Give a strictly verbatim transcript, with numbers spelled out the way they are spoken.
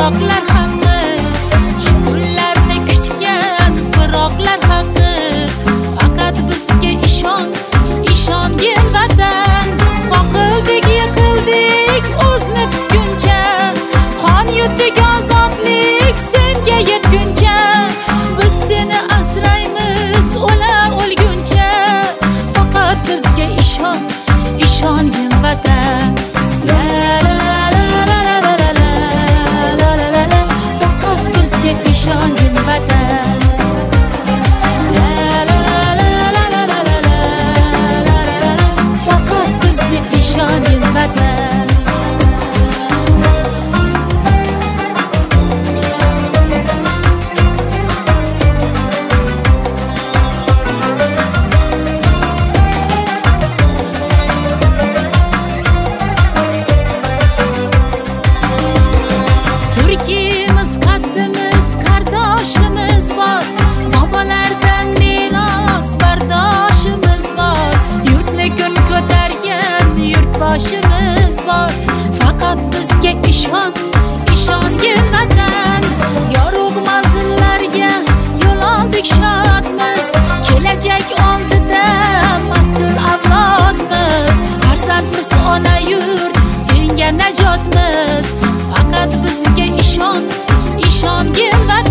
firoqlar haqqi, shu kunlarni kutgan firoqlar haqqi. Faqat bizga ishon, ishongin vatan. Qoqildik, yiqildik o'zni tutguncha, qon yutdik ozodlik senga yetguncha. Biz seni asraymiz o'la o'lguncha. Faqat bizga ishon, ishongin vatan. La la la la la la la la la la la. Faqat bizga ishongin vatan. La la la la la la la la la la. Faqat bizga ishongin vatan. Turkimiz qaddimiz, qardoshimiz bor. Bobolardan meros bardoshimiz bor. Yurtni kun ko'targan yurtboshimiz bor. Faqat bizga ishon, ishongin vatan. Yorug' manzillarga yo'l oldik shodmiz. Kelajak oldida mas'ul avlodmiz. Farzandmiz ona yurt, senga najotmiz. Faqat bizga ishon, ishongin vatan.